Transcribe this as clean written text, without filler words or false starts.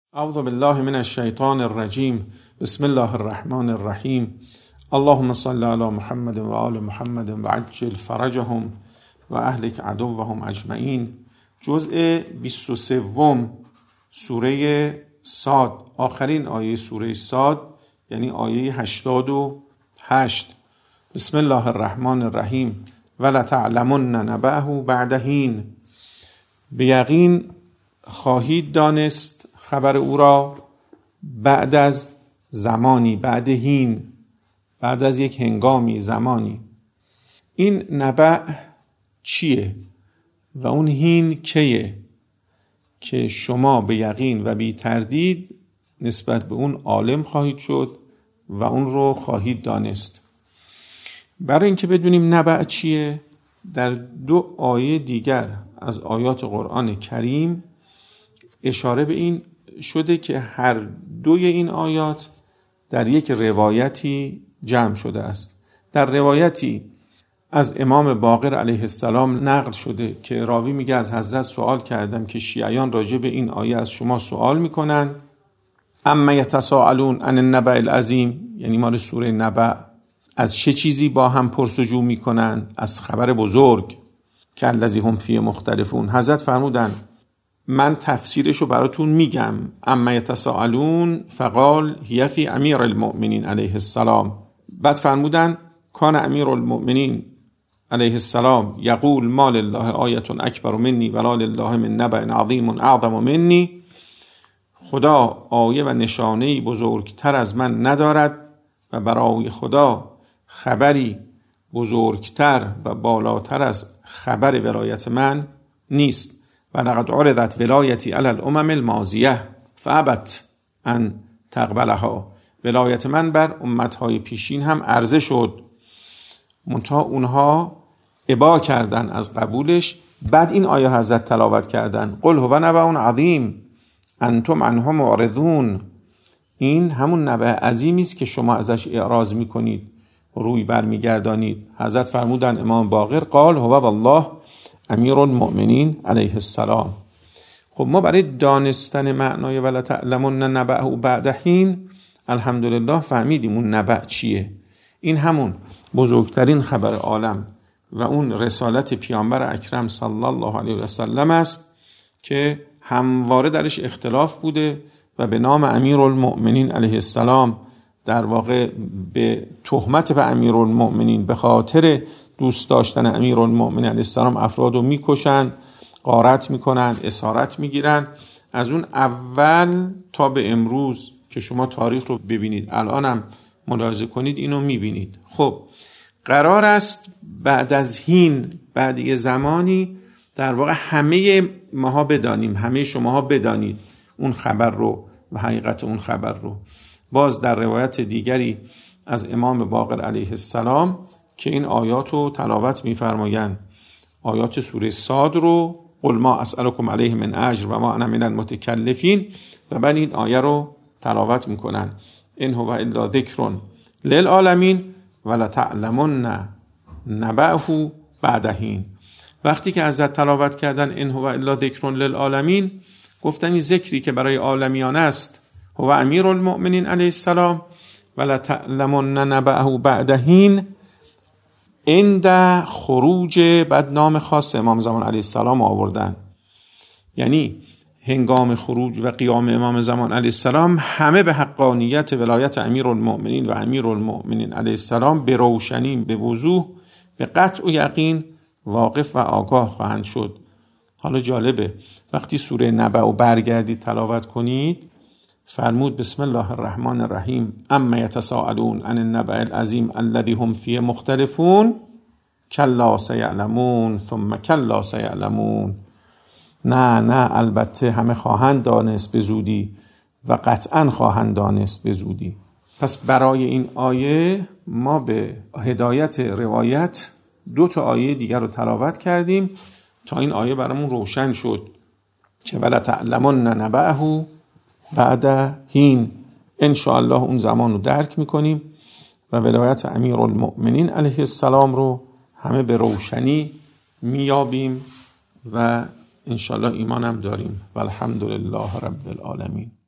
اعوذ بالله من الشیطان الرجیم. بسم الله الرحمن الرحیم. اللهم صل علی محمد و آل محمد و عجل فرجهم و اهلک عدوهم اجمعین. جزء 23 سوره صاد، آخرین آیه سوره صاد، یعنی آیه 88. بسم الله الرحمن الرحیم. ولتعلمن نبأه بعد حین. به یقین خواهید دانست خبر او را بعد از زمانی، بعد حین، بعد از یک هنگامی، زمانی. این نبأ چیه و اون حین کیه که شما به یقین و بی تردید نسبت به اون عالم خواهید شد و اون رو خواهید دانست. برای اینکه بدونیم نبأ چیه، در 2 آیه دیگر از آیات قرآن کریم اشاره به این شده که هر 2 این آیات در یک روایتی جمع شده است. در روایتی از امام باقر علیه السلام نقل شده که راوی میگه از حضرت سوال کردم که شیعیان راجع به این آیه از شما سوال میکنن، اما یتساءلون عن النبأ العظیم، یعنی مال سوره نبأ، از چه چیزی با هم پرسجو میکنن؟ از خبر بزرگ که الذی هم فیه مختلفون. حضرت فرمودن من تفسیرشو براتون میگم. اما یتساءلون فقال هی فی امیر المؤمنین علیه السلام. بعد فرمودن کان امیر المؤمنین علیه السلام یقول ما لله آیت اکبر منی ولا لله من نبأ عظیم اعظم منی. خدا آیه و نشانه‌ای بزرگتر از من ندارد و برای خدا خبری بزرگتر و بالاتر از خبر ولایت من نیست. و لقد عرضت ولایتی علی الامم الماضیه فابت ان تقبلها. ولایت من بر امتهای پیشین هم عرضه شد، منتها اونها ابا کردن از قبولش. بعد این آیه حضرت تلاوت کردن قل هو نبأ عظیم انتم عنه معرضون. این همون نبأ عظیمی است که شما ازش اعراض میکنید، روی برمیگردانید. حضرت فرمودن امام باقر قال هو والله امیر المؤمنین علیه السلام. خب ما برای دانستن معنای ولتعلمن نبأه بعد حین الحمدلله فهمیدیم اون نبأ چیه. این همون بزرگترین خبر عالم و اون رسالت پیامبر اکرم صلی الله علیه و سلم است که همواره درش اختلاف بوده و به نام امیر المؤمنین علیه السلام در واقع به تهمت به امیر المؤمنین، به خاطر دوست داشتن امیر المؤمنین علیه السلام افراد رو میکشن، غارت میکنن، اسارت میگیرن. از اون اول تا به امروز که شما تاریخ رو ببینید، الانم ملاحظه کنید، اینو میبینید. خب قرار است بعد از حین، بعد یه زمانی، در واقع همه ماها بدانیم، همه شماها بدانید اون خبر رو و حقیقت اون خبر رو. باز در روایت دیگری از امام باقر علیه السلام که این آیات رو تلاوت می‌فرمایند، آیات سوره صاد رو، قل ما اسألکم علیه من اجر و ما انا من المتکلفین، و بعد این آیه رو تلاوت میکنن ان هو الا ذکر للعالمین ولتعلمن نبأه بعد حین. وقتی که حضرت تلاوت کردن ان هو الا ذکر للعالمین، گفتن این ذکری که برای عالمیان است هو امیر المؤمنین علیه السلام ولتعلمن نبأه بعد حین، عند خروج، بعد نام خاص امام زمان علیه السلام آوردن، یعنی هنگام خروج و قیام امام زمان علیه السلام همه به حقانیت ولایت امیر المؤمنین و امیر المؤمنین علیه السلام به روشنی، به وضوح، به قطع و یقین واقف و آگاه خواهند شد. حالا جالبه وقتی سوره نبأ رو برگردید تلاوت کنید، فرمود بسم الله الرحمن الرحیم اما یتساءلون عن النبأ العظیم الذی هم فیه مختلفون کلا سیعلمون ثم کلا سیعلمون. نه البته همه خواهند دانست به زودی و قطعا خواهند دانست به زودی. پس برای این آیه ما به هدایت روایت 2 آیه دیگر رو تلاوت کردیم تا این آیه برامون روشن شد که ولتعلمن نبأه بعد حین. انشاءالله اون زمان رو درک میکنیم و ولایت امیر المؤمنین علیه السلام رو همه به روشنی میابیم و انشاءالله ایمانم داریم. والحمدلله رب العالمین.